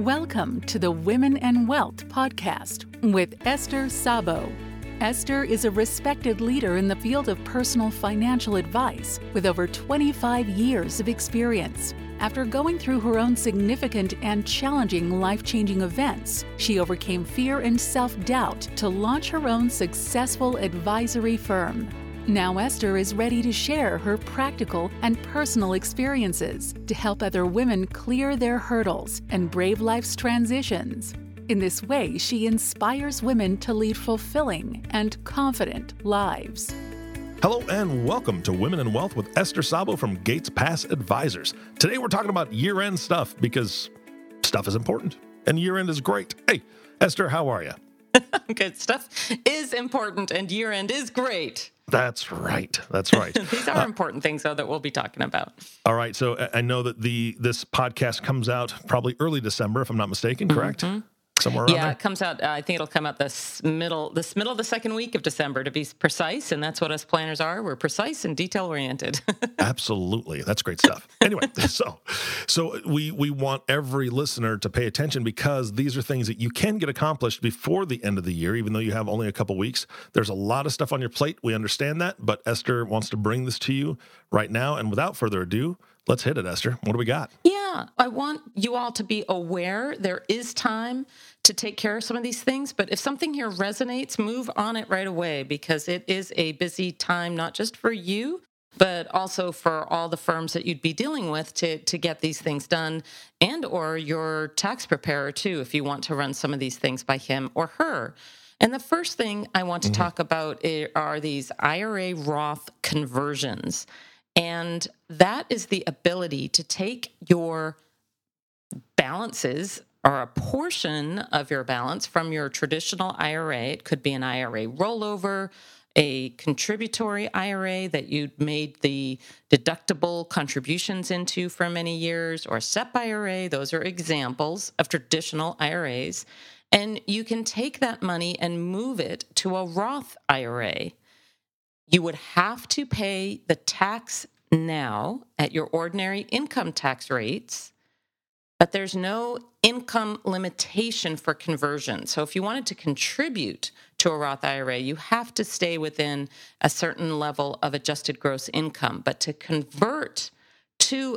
Welcome to the Women and Wealth podcast with Esther Szabo. Esther is a respected leader in the field of personal financial advice with over 25 years of experience. After going through her own significant and challenging life-changing events, she overcame fear and self-doubt to launch her own successful advisory firm. Now Esther is ready to share her practical and personal experiences to help other women clear their hurdles and brave life's transitions. In this way, she inspires women to lead fulfilling and confident lives. Hello and welcome to Women and Wealth with Esther Szabo from Gates Pass Advisors. Today we're talking about year-end stuff because stuff is important and year-end is great. Hey, Esther, how are you? Good. Stuff is important and year-end is great. That's right. These are important things, though, that we'll be talking about. All right. So I know that this podcast comes out probably early December, if I'm not mistaken, correct? Mm-hmm. Somewhere around there? It comes out, I think it'll come out this middle of the second week of December, to be precise, and that's what us planners are. We're precise and detail-oriented. Absolutely. That's great stuff. Anyway, so we want every listener to pay attention because these are things that you can get accomplished before the end of the year, even though you have only a couple weeks. There's a lot of stuff on your plate. We understand that, but Esther wants to bring this to you right now, and without further ado, let's hit it, Esther. What do we got? Yeah, I want you all to be aware there is time to take care of some of these things, but if something here resonates, move on it right away because it is a busy time, not just for you, but also for all the firms that you'd be dealing with to get these things done, and or your tax preparer too, if you want to run some of these things by him or her. And the first thing I want to talk about are these IRA Roth conversions. And that is the ability to take your balances or a portion of your balance from your traditional IRA. It could be an IRA rollover, a contributory IRA that you made the deductible contributions into for many years, or a SEP IRA. Those are examples of traditional IRAs. And you can take that money and move it to a Roth IRA. You would have to pay the tax now at your ordinary income tax rates, but there's no income limitation for conversion. So if you wanted to contribute to a Roth IRA, you have to stay within a certain level of adjusted gross income. But to convert to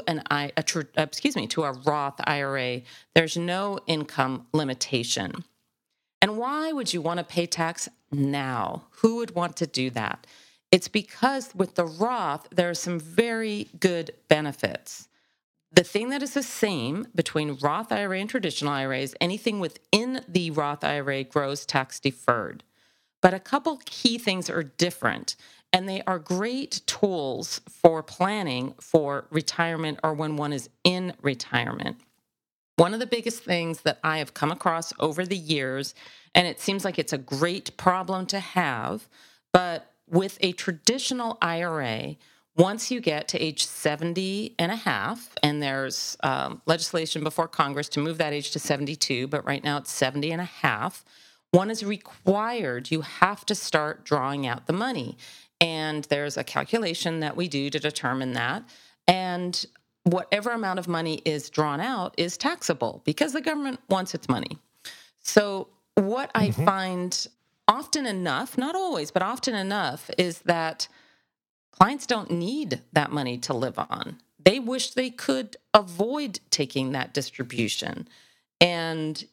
to a Roth IRA, there's no income limitation. And why would you want to pay tax now? Who would want to do that? It's because with the Roth, there are some very good benefits. The thing that is the same between Roth IRA and traditional IRAs, anything within the Roth IRA grows tax deferred. But a couple key things are different, and they are great tools for planning for retirement or when one is in retirement. One of the biggest things that I have come across over the years, and it seems like it's a great problem to have, but with a traditional IRA, once you get to age 70 and a half, and there's legislation before Congress to move that age to 72, but right now it's 70 and a half, one is required. You have to start drawing out the money. And there's a calculation that we do to determine that. And whatever amount of money is drawn out is taxable because the government wants its money. So what I find often enough, not always, but often enough, is that clients don't need that money to live on. They wish they could avoid taking that distribution. And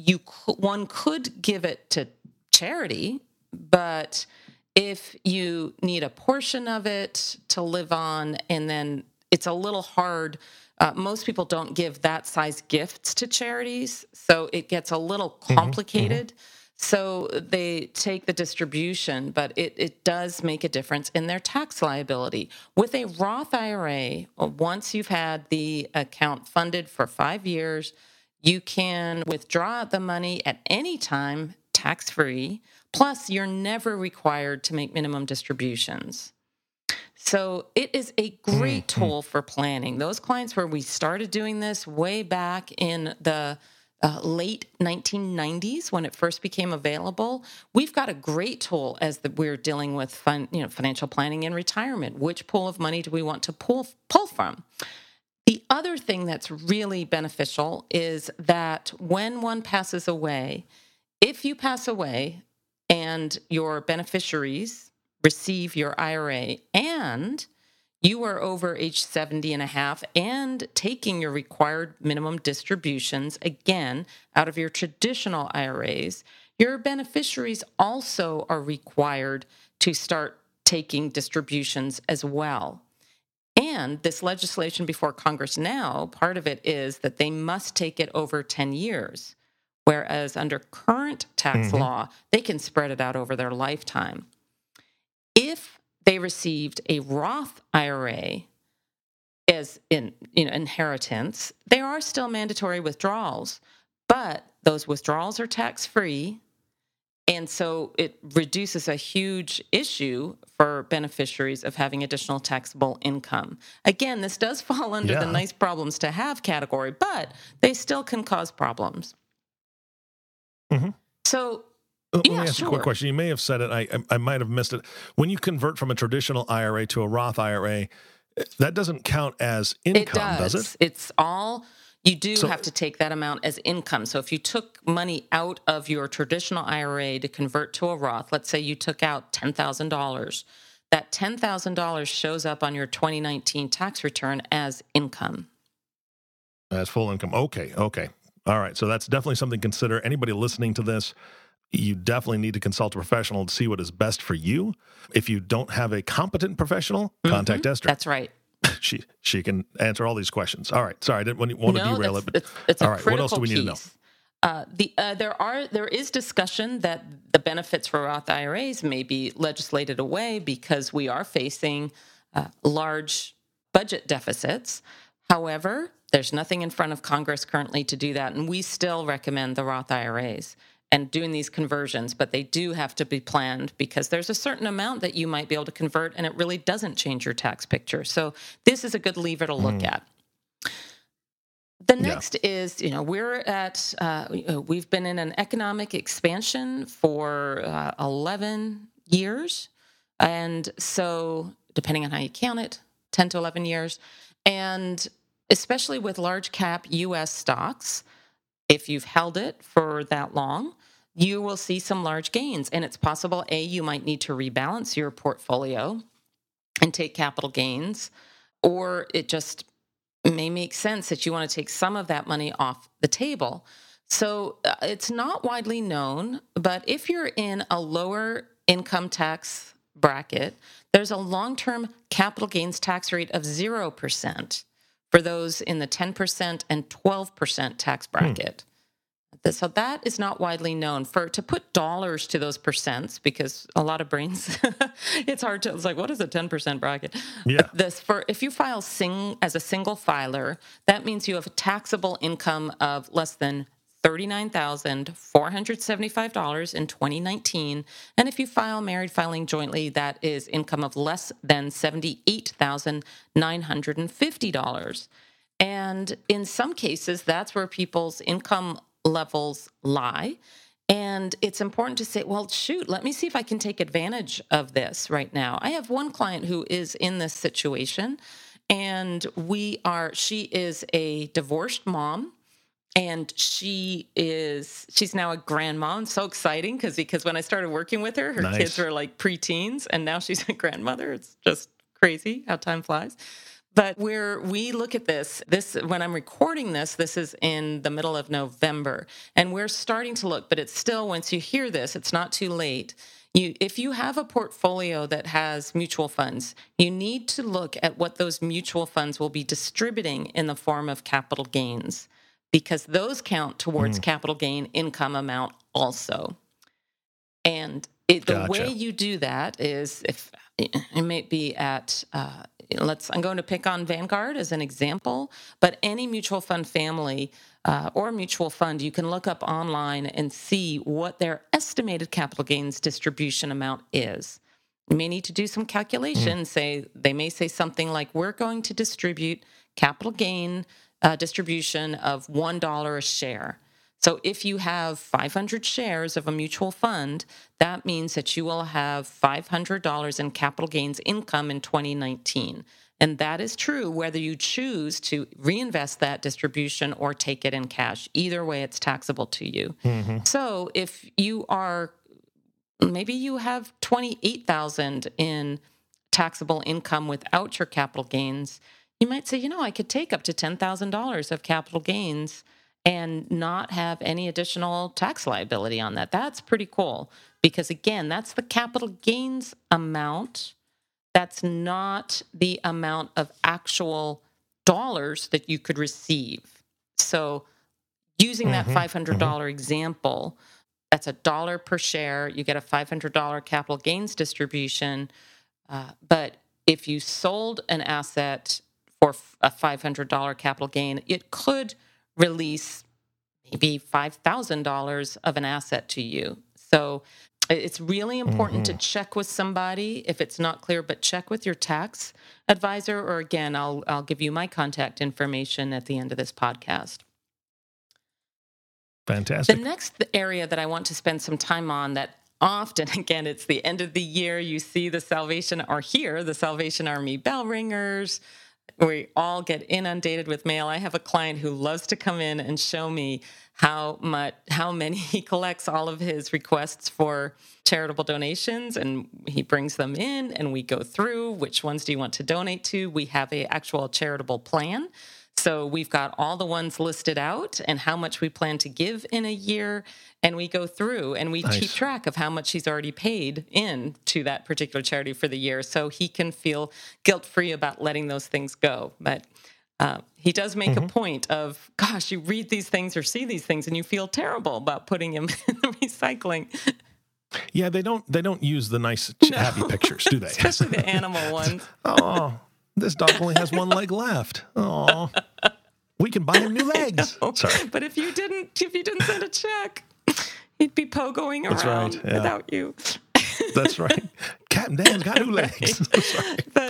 one could give it to charity, but if you need a portion of it to live on, and then it's a little hard. Most people don't give that size gifts to charities, so it gets a little complicated. So they take the distribution, but it does make a difference in their tax liability. With a Roth IRA, once you've had the account funded for 5 years, you can withdraw the money at any time, tax-free, plus you're never required to make minimum distributions. So it is a great tool for planning. Those clients where we started doing this way back in the late 1990s when it first became available, we've got a great tool as we're dealing with financial planning and retirement. Which pool of money do we want to pull from? The other thing that's really beneficial is that when one passes away, if you pass away and your beneficiaries receive your IRA and you are over age 70 and a half and taking your required minimum distributions, again, out of your traditional IRAs, your beneficiaries also are required to start taking distributions as well. And this legislation before Congress now, part of it is that they must take it over 10 years, whereas under current tax law, they can spread it out over their lifetime. If they received a Roth IRA as inheritance, there are still mandatory withdrawals, but those withdrawals are tax-free. And so it reduces a huge issue for beneficiaries of having additional taxable income. Again, this does fall under the nice problems to have category, but they still can cause problems. So, let me ask you a quick question. You may have said it. I might have missed it. When you convert from a traditional IRA to a Roth IRA, that doesn't count as income, does it? It's all... You do have to take that amount as income. So if you took money out of your traditional IRA to convert to a Roth, let's say you took out $10,000, that $10,000 shows up on your 2019 tax return as income. As full income. Okay. All right. So that's definitely something to consider. Anybody listening to this, you definitely need to consult a professional to see what is best for you. If you don't have a competent professional, contact Esther. That's right. She can answer all these questions. All right. Sorry, I didn't want to derail it. But it's all right. What else do we need to know? There is discussion that the benefits for Roth IRAs may be legislated away because we are facing large budget deficits. However, there's nothing in front of Congress currently to do that, and we still recommend the Roth IRAs and doing these conversions, but they do have to be planned because there's a certain amount that you might be able to convert, and it really doesn't change your tax picture. So this is a good lever to look at. The next is, we've been in an economic expansion for 11 years. And so depending on how you count it, 10 to 11 years. And especially with large cap U.S. stocks, if you've held it for that long, you will see some large gains. And it's possible, you might need to rebalance your portfolio and take capital gains, or it just may make sense that you want to take some of that money off the table. So it's not widely known, but if you're in a lower income tax bracket, there's a long-term capital gains tax rate of 0% for those in the 10% and 12% tax bracket. So that is not widely known. To put dollars to those percents, because a lot of brains, it's like, what is a 10% bracket? Yeah. If you file as a single filer, that means you have a taxable income of less than $39,475 in 2019. And if you file married filing jointly, that is income of less than $78,950. And in some cases, that's where people's income levels lie. And it's important to say, well, shoot, let me see if I can take advantage of this right now. I have one client who is in this situation, and she is a divorced mom. And she's now a grandma. It's so exciting because when I started working with her, her kids were like preteens, and now she's a grandmother. It's just crazy how time flies. But we look at this when I'm recording this is in the middle of November, and we're starting to look, but it's still, once you hear this, it's not too late. If you have a portfolio that has mutual funds, you need to look at what those mutual funds will be distributing in the form of capital gains, because those count towards capital gain income amount also. And the way you do that is, if it might be at, I'm going to pick on Vanguard as an example, but any mutual fund family or mutual fund, you can look up online and see what their estimated capital gains distribution amount is. You may need to do some calculations. They may say something like, we're going to distribute capital gain distribution of $1 a share. So if you have 500 shares of a mutual fund, that means that you will have $500 in capital gains income in 2019. And that is true whether you choose to reinvest that distribution or take it in cash. Either way, it's taxable to you. So if you are, maybe you have $28,000 in taxable income without your capital gains, you might say, I could take up to $10,000 of capital gains and not have any additional tax liability on that. That's pretty cool because, again, that's the capital gains amount. That's not the amount of actual dollars that you could receive. So using that $500 example, that's $1 per share. You get a $500 capital gains distribution. But if you sold an asset for a $500 capital gain, it could release maybe $5,000 of an asset to you. So it's really important to check with somebody if it's not clear, but check with your tax advisor, or again, I'll give you my contact information at the end of this podcast. Fantastic. The next area that I want to spend some time on that often, again, it's the end of the year, you see the Salvation Army bell ringers. We all get inundated with mail. I have a client who loves to come in and show me how many he collects all of his requests for charitable donations, and he brings them in and we go through which ones do you want to donate to. We have a actual charitable plan. So we've got all the ones listed out and how much we plan to give in a year. And we go through and we keep track of how much he's already paid in to that particular charity for the year. So he can feel guilt-free about letting those things go. But he does make a point of, gosh, you read these things or see these things and you feel terrible about putting them in the recycling. Yeah, they don't use the nice happy pictures, do they? Especially the animal ones. Oh, this dog only has one leg left. Oh, we can buy him new legs. Sorry, but if you didn't send a check, he'd be pogoing around without you. That's right. Captain Dan's got new legs. But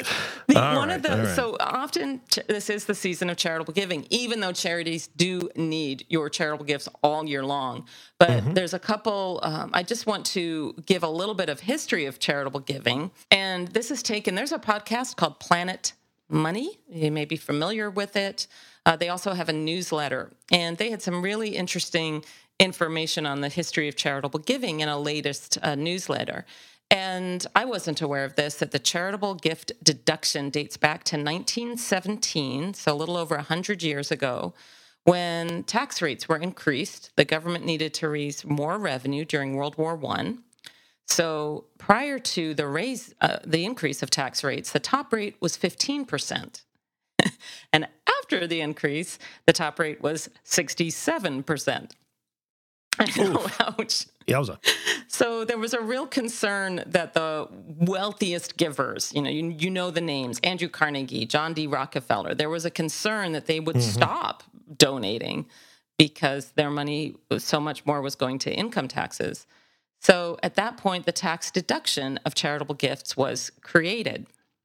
so often this is the season of charitable giving, even though charities do need your charitable gifts all year long. But there's a couple, I just want to give a little bit of history of charitable giving. And this is there's a podcast called Planet Money. You may be familiar with it. They also have a newsletter, and they had some really interesting information on the history of charitable giving in a latest newsletter. And I wasn't aware of this, that the charitable gift deduction dates back to 1917, so a little over 100 years ago, when tax rates were increased. The government needed to raise more revenue during World War I. So prior to the increase of tax rates, the top rate was 15%. And after the increase, the top rate was 67%. Ouch. Yowza. So there was a real concern that the wealthiest givers, you know the names, Andrew Carnegie, John D. Rockefeller, there was a concern that they would stop donating because their money, so much more was going to income taxes. So at that point, the tax deduction of charitable gifts was created.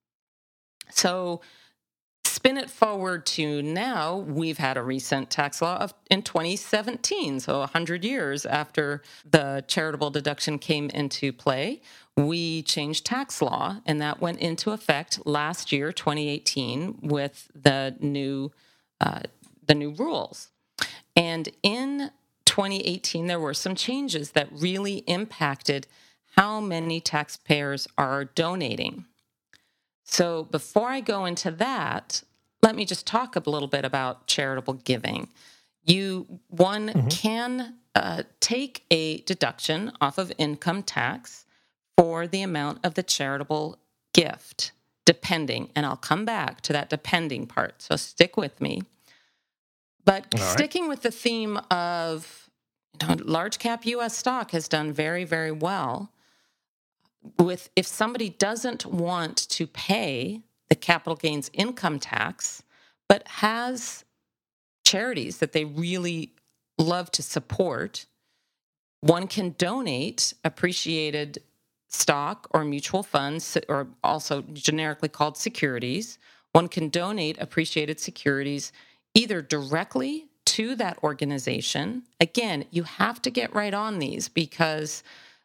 So spin it forward to now, we've had a recent tax law in 2017, so 100 years after the charitable deduction came into play. We changed tax law, and that went into effect last year, 2018, with the new rules. And in 2018, there were some changes that really impacted how many taxpayers are donating. So before I go into that, let me just talk a little bit about charitable giving. One can take a deduction off of income tax for the amount of the charitable gift, depending, and I'll come back to that depending part, so stick with me. But sticking with the theme of large cap U.S. stock has done very, very well. If somebody doesn't want to pay the capital gains income tax, but has charities that they really love to support, one can donate appreciated stock or mutual funds, or also generically called securities. One can donate appreciated securities either directly to that organization. Again, you have to get right on these because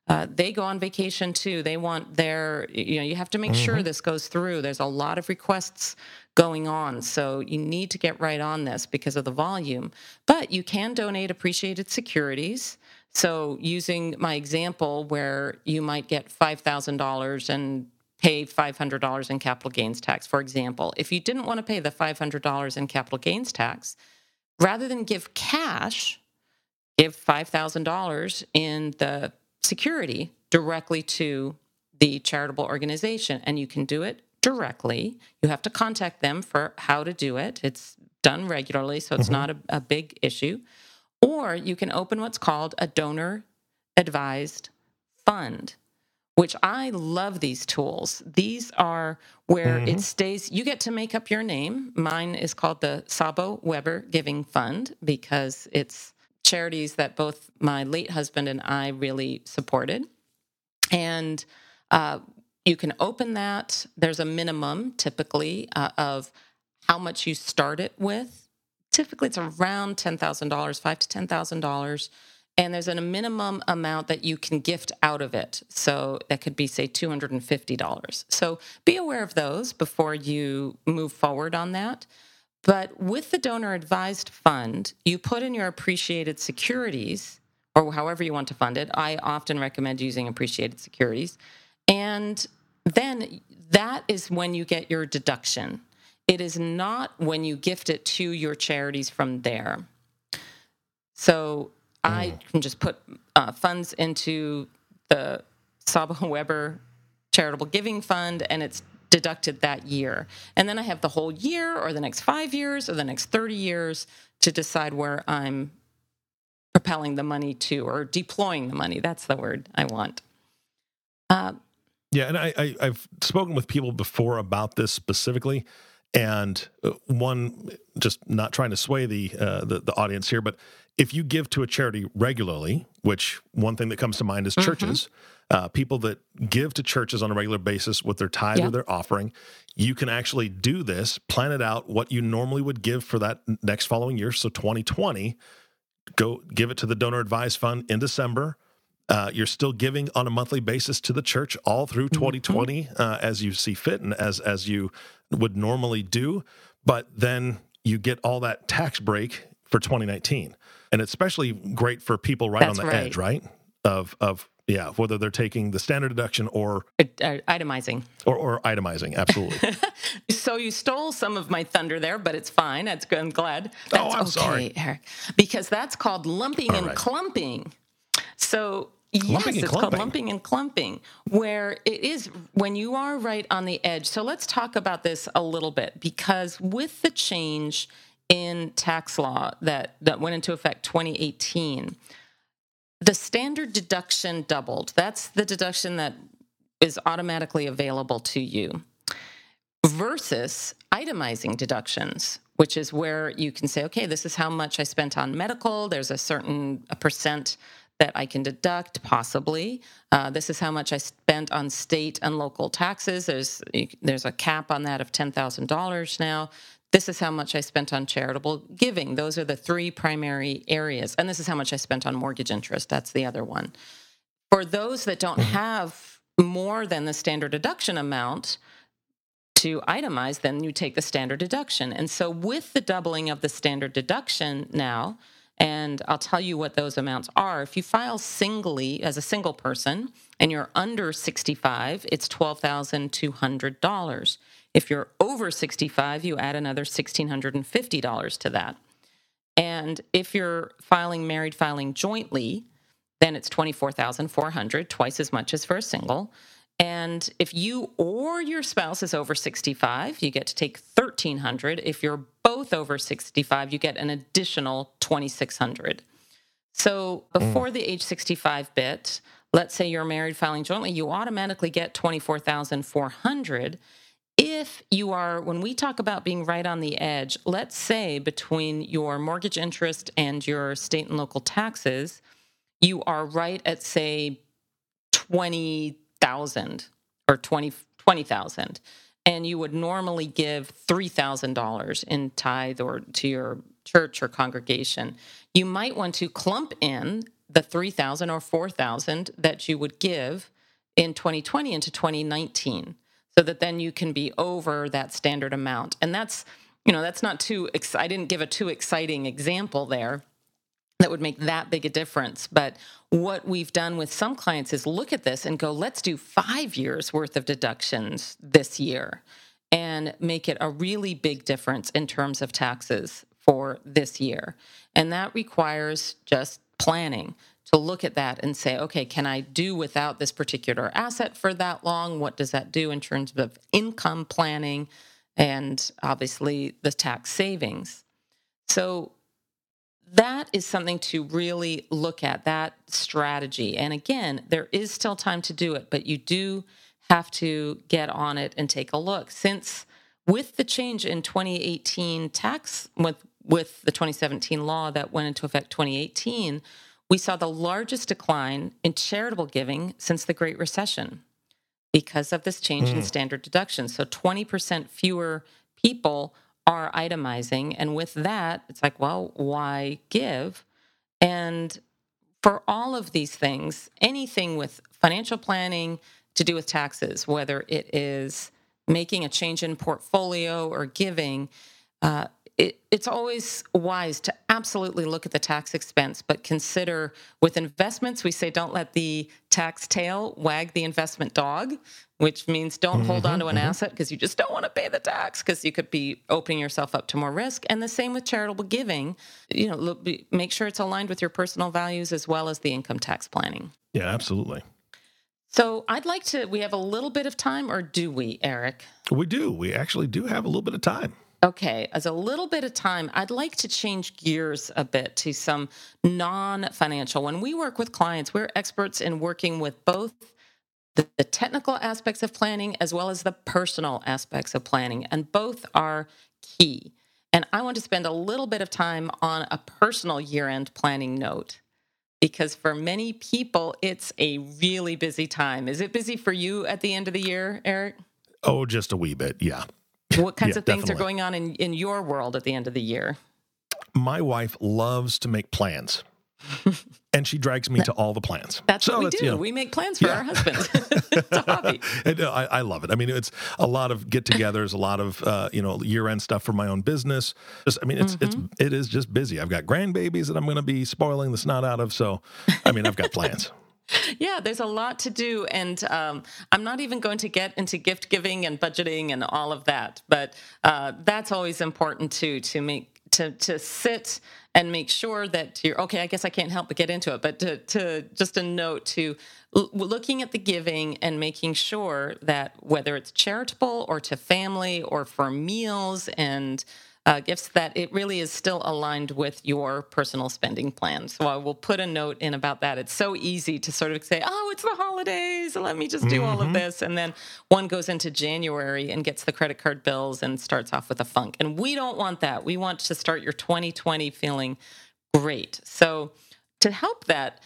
They go on vacation too. They want you have to make sure this goes through. There's a lot of requests going on. So you need to get right on this because of the volume. But you can donate appreciated securities. So using my example where you might get $5,000 and pay $500 in capital gains tax, for example, if you didn't want to pay the $500 in capital gains tax, rather than give cash, give $5,000 in the security directly to the charitable organization. And you can do it directly. You have to contact them for how to do it. It's done regularly, so it's not a big issue. Or you can open what's called a donor advised fund, which I love these tools. These are where it stays, you get to make up your name. Mine is called the Sabo Weber Giving Fund because it's charities that both my late husband and I really supported. And you can open that. There's a minimum typically of how much you start it with. Typically, it's around $10,000, $5,000 to $10,000. And there's a minimum amount that you can gift out of it. So that could be, say, $250. So be aware of those before you move forward on that. But with the donor advised fund, you put in your appreciated securities, or however you want to fund it. I often recommend using appreciated securities. And then that is when you get your deduction. It is not when you gift it to your charities from there. So I can just put funds into the Sabo Weber Charitable Giving Fund, and it's deducted that year. And then I have the whole year or the next 5 years or the next 30 years to decide where I'm propelling the money to or deploying the money. That's the word I want. Yeah, and I've spoken with people before about this specifically. And one, just not trying to sway the audience here, but if you give to a charity regularly, which one thing that comes to mind is churches, people that give to churches on a regular basis with their tithe or their offering, you can actually do this, plan it out, what you normally would give for that next following year. So 2020, go give it to the donor advised fund in December. You're still giving on a monthly basis to the church all through 2020 as you see fit and as you would normally do. But then you get all that tax break for 2019. And it's especially great for people on the edge, right? Of whether they're taking the standard deduction or itemizing. Or itemizing, absolutely. So you stole some of my thunder there, but it's fine. That's good. I'm glad. I'm sorry, Eric. Because that's called lumping and clumping. So it's called lumping and clumping, where it is when you are right on the edge. So let's talk about this a little bit, because with the change in tax law that went into effect 2018, the standard deduction doubled. That's the deduction that is automatically available to you versus itemizing deductions, which is where you can say, okay, this is how much I spent on medical. There's a percent that I can deduct, possibly. This is how much I spent on state and local taxes. There's a cap on that of $10,000 now. This is how much I spent on charitable giving. Those are the three primary areas. And this is how much I spent on mortgage interest. That's the other one. For those that don't have more than the standard deduction amount to itemize, then you take the standard deduction. And so with the doubling of the standard deduction now, and I'll tell you what those amounts are. If you file singly as a single person and you're under 65, it's $12,200. If you're over 65, you add another $1,650 to that. And if you're filing jointly, then it's $24,400, twice as much as for a single. And if you or your spouse is over 65, you get to take $1,300. If you're both over 65, you get an additional $2,600. So before the age 65 bit, let's say you're married filing jointly, you automatically get $24,400. If you are, when we talk about being right on the edge, let's say between your mortgage interest and your state and local taxes, you are right at, say, $20,000 or $20,000, and you would normally give $3,000 in tithe or to your church or congregation. You might want to clump in the $3,000 or $4,000 that you would give in 2020 into 2019, so that then you can be over that standard amount. And that's not too. I didn't give a too exciting example there that would make that big a difference. But what we've done with some clients is look at this and go, let's do 5 years worth of deductions this year and make it a really big difference in terms of taxes for this year. And that requires just planning to look at that and say, okay, can I do without this particular asset for that long? What does that do in terms of income planning and obviously the tax savings? So that is something to really look at, that strategy. And again, there is still time to do it, but you do have to get on it and take a look. Since with the change in 2018 tax, with the 2017 law that went into effect 2018, we saw the largest decline in charitable giving since the Great Recession because of this change in standard deductions. So 20% fewer people are itemizing. And with that, it's like, well, why give? And for all of these things, anything with financial planning to do with taxes, whether it is making a change in portfolio or giving, it's always wise to absolutely look at the tax expense, but consider with investments, we say don't let the tax tail wag the investment dog, which means don't hold on to an asset because you just don't want to pay the tax because you could be opening yourself up to more risk. And the same with charitable giving, make sure it's aligned with your personal values as well as the income tax planning. Yeah, absolutely. So we have a little bit of time, or do we, Eric? We do. We actually do have a little bit of time. Okay, as a little bit of time, I'd like to change gears a bit to some non-financial. When we work with clients, we're experts in working with both the technical aspects of planning as well as the personal aspects of planning, and both are key. And I want to spend a little bit of time on a personal year-end planning note, because for many people, it's a really busy time. Is it busy for you at the end of the year, Eric? Oh, just a wee bit, yeah. What kinds of things definitely are going on in your world at the end of the year? My wife loves to make plans, and she drags me to all the plans. That's what we do. We make plans for our husbands. It's a hobby. And, I love it. I mean, it's a lot of get-togethers, a lot of year-end stuff for my own business. It is just busy. I've got grandbabies that I'm going to be spoiling the snot out of. So, I've got plans. Yeah, there's a lot to do, and I'm not even going to get into gift giving and budgeting and all of that, but that's always important too, to sit and make sure that you're okay. I guess I can't help but get into it, but to just a note to looking at the giving and making sure that whether it's charitable or to family or for meals and gifts, that it really is still aligned with your personal spending plan. So I will put a note in about that. It's so easy to sort of say, oh, it's the holidays, let me just do all of this. And then one goes into January and gets the credit card bills and starts off with a funk. And we don't want that. We want to start your 2020 feeling great. So to help that,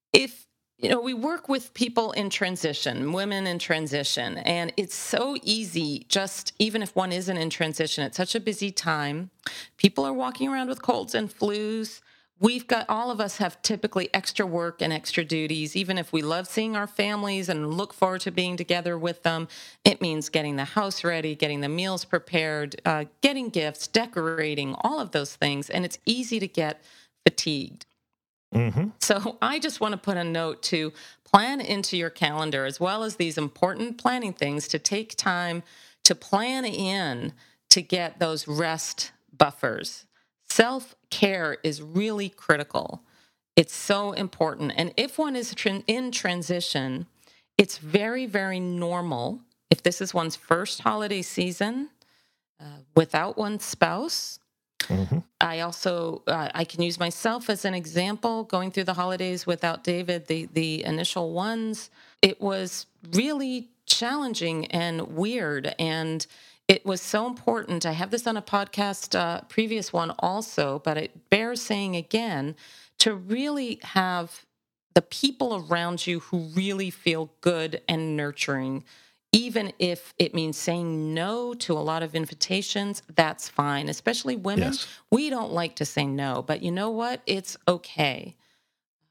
we work with people in transition, women in transition, and it's so easy, just even if one isn't in transition, it's such a busy time. People are walking around with colds and flus. All of us have typically extra work and extra duties. Even if we love seeing our families and look forward to being together with them, it means getting the house ready, getting the meals prepared, getting gifts, decorating, all of those things, and it's easy to get fatigued. So I just want to put a note to plan into your calendar, as well as these important planning things, to take time to plan in to get those rest buffers. Self-care is really critical. It's so important. And if one is in transition, it's very, very normal, if this is one's first holiday season without one's spouse. I also, I can use myself as an example, going through the holidays without David, the initial ones. It was really challenging and weird, and it was so important. I have this on a podcast, previous one also, but it bears saying again, to really have the people around you who really feel good and nurturing. Even if it means saying no to a lot of invitations, that's fine. Especially women, We don't like to say no. But you know what? It's okay.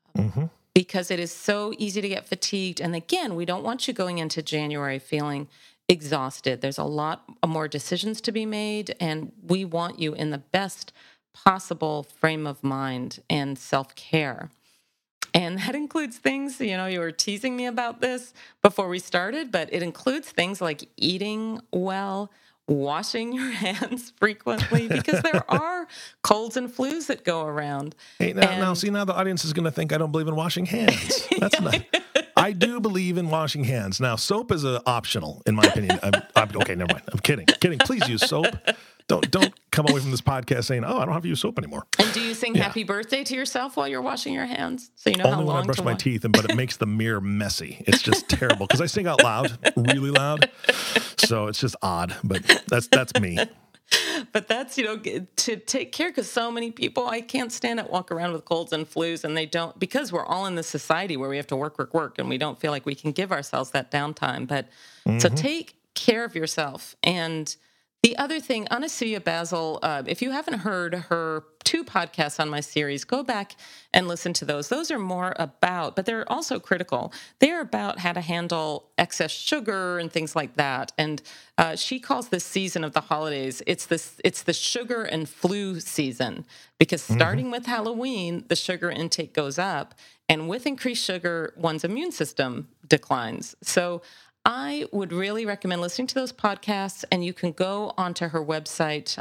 because it is so easy to get fatigued. And again, we don't want you going into January feeling exhausted. There's a lot more decisions to be made, and we want you in the best possible frame of mind and self-care. And that includes things, you were teasing me about this before we started, but it includes things like eating well, washing your hands frequently, because there are colds and flus that go around. Hey, now the audience is going to think I don't believe in washing hands. That's not. I do believe in washing hands. Now, soap is optional, in my opinion. Okay, never mind. I'm kidding. Please use soap. Don't come away from this podcast saying, "Oh, I don't have to use soap anymore." And do you sing "Happy Birthday" to yourself while you're washing your hands, so you know how long? Only when I brush my teeth, but it makes the mirror messy. It's just terrible because I sing out loud, really loud, so it's just odd. But that's me. But that's, to take care, because so many people, I can't stand it, walk around with colds and flus, and they don't, because we're all in this society where we have to work, and we don't feel like we can give ourselves that downtime. But so take care of yourself. And the other thing, Anasuya Basil, if you haven't heard her 2 podcasts on my series, go back and listen to those. Those are more about, but they're also critical. They're about how to handle excess sugar and things like that. And she calls this season of the holidays, it's the sugar and flu season, because starting with Halloween, the sugar intake goes up, and with increased sugar, one's immune system declines. So I would really recommend listening to those podcasts, and you can go onto her website,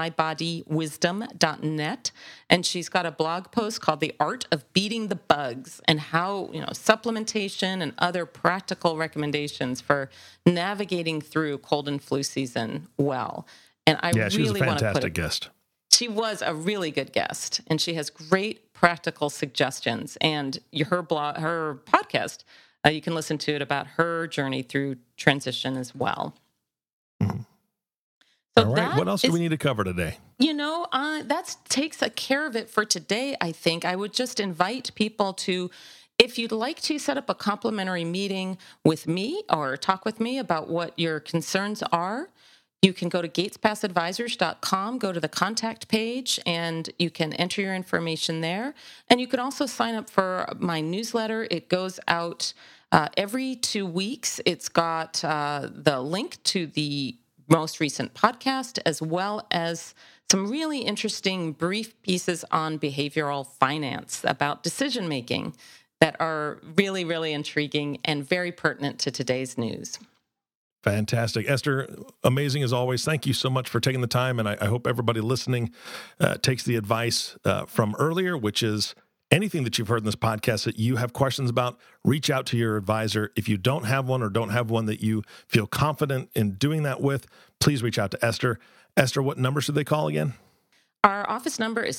mybodywisdom.net, and she's got a blog post called The Art of Beating the Bugs, and how, supplementation and other practical recommendations for navigating through cold and flu season well. And she was a fantastic guest. She was a really good guest, and she has great practical suggestions. And her podcast, you can listen to it about her journey through transition as well. So all right. What else do we need to cover today? That takes care of it for today, I think. I would just invite people to, if you'd like to set up a complimentary meeting with me or talk with me about what your concerns are, you can go to gatespassadvisors.com, go to the contact page, and you can enter your information there. And you can also sign up for my newsletter. It goes out every 2 weeks. It's got the link to the most recent podcast, as well as some really interesting brief pieces on behavioral finance about decision-making that are really, really intriguing and very pertinent to today's news. Fantastic. Esther, amazing as always. Thank you so much for taking the time, and I hope everybody listening takes the advice from earlier, which is anything that you've heard in this podcast that you have questions about, reach out to your advisor. If you don't have one or don't have one that you feel confident in doing that with, please reach out to Esther. Esther, what number should they call again? Our office number is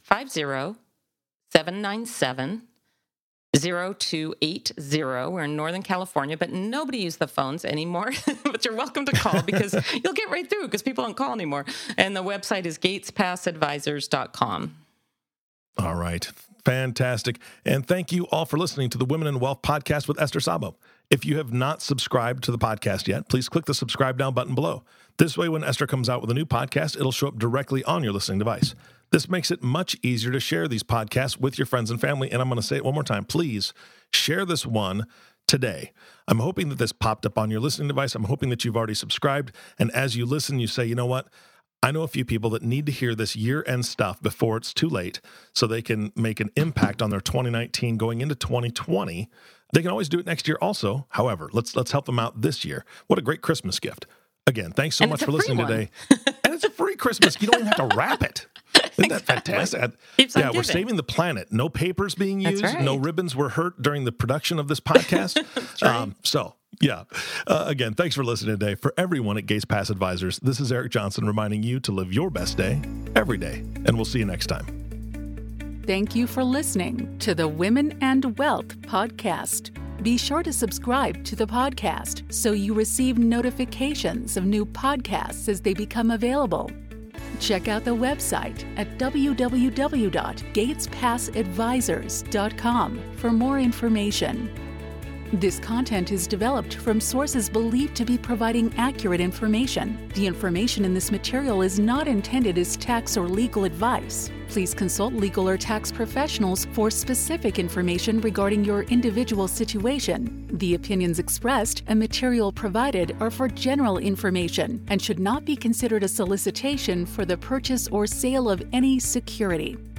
650-797-0280. We're in Northern California, but nobody uses the phones anymore. But you're welcome to call, because you'll get right through, because people don't call anymore. And the website is gatespassadvisors.com. All right. Fantastic. And thank you all for listening to the Women in Wealth podcast with Esther Szabo. If you have not subscribed to the podcast yet, please click the subscribe now button below. This way, when Esther comes out with a new podcast, it'll show up directly on your listening device. This makes it much easier to share these podcasts with your friends and family. And I'm going to say it one more time. Please share this one today. I'm hoping that this popped up on your listening device. I'm hoping that you've already subscribed. And as you listen, you say, you know what? I know a few people that need to hear this year-end stuff before it's too late, so they can make an impact on their 2019 going into 2020. They can always do it next year also. However, let's help them out this year. What a great Christmas gift. Again, thanks so much for listening today. And it's a free Christmas. You don't even have to wrap it. Isn't that fantastic? Yeah, we're saving the planet. No papers being used. Right. No ribbons were hurt during the production of this podcast. Again, thanks for listening today. For everyone at Gates Pass Advisors, this is Eric Johnson reminding you to live your best day every day. And we'll see you next time. Thank you for listening to the Women and Wealth podcast. Be sure to subscribe to the podcast so you receive notifications of new podcasts as they become available. Check out the website at www.gatespassadvisors.com for more information. This content is developed from sources believed to be providing accurate information. The information in this material is not intended as tax or legal advice. Please consult legal or tax professionals for specific information regarding your individual situation. The opinions expressed and material provided are for general information and should not be considered a solicitation for the purchase or sale of any security.